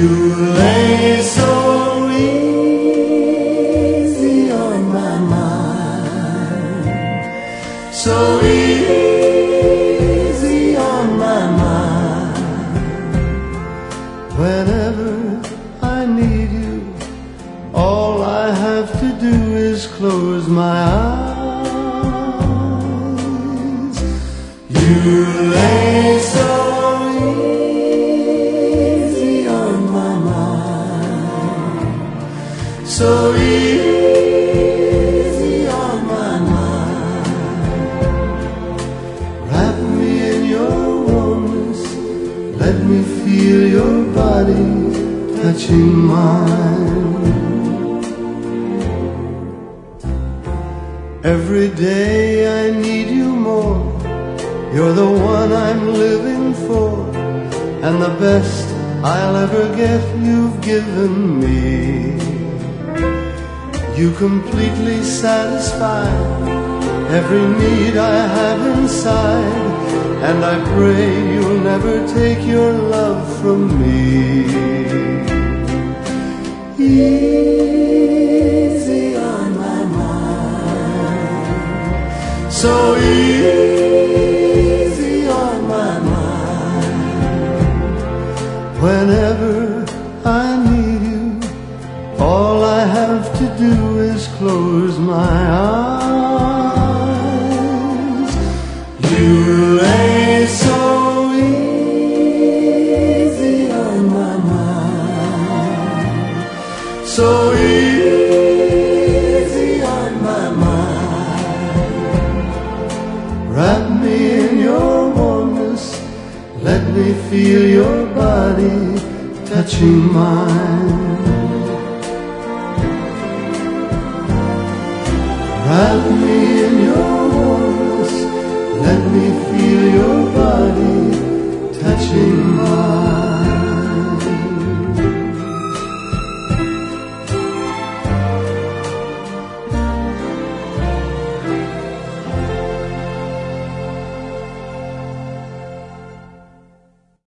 lay so easy on my mind, so easy on my mind. Whenever I need you, all I have to do is close my eyes. You lay so easy on my mind, so easy on my mind. Wrap me in your warmness, let me feel your body touching mine. Every day I need you more. You're the one I'm living for, and the best I'll ever get you've given me. You completely satisfy every need I have inside, and I pray you'll never take your love from me. Easy on my mind, so easy on my mind. Whenever I need you, all I have to do is close my eyes. You lay so easy on my mind, so easy on my mind. Wrap me in your warmness, let me feel your body touching mine. Wrap me in your warmness, let me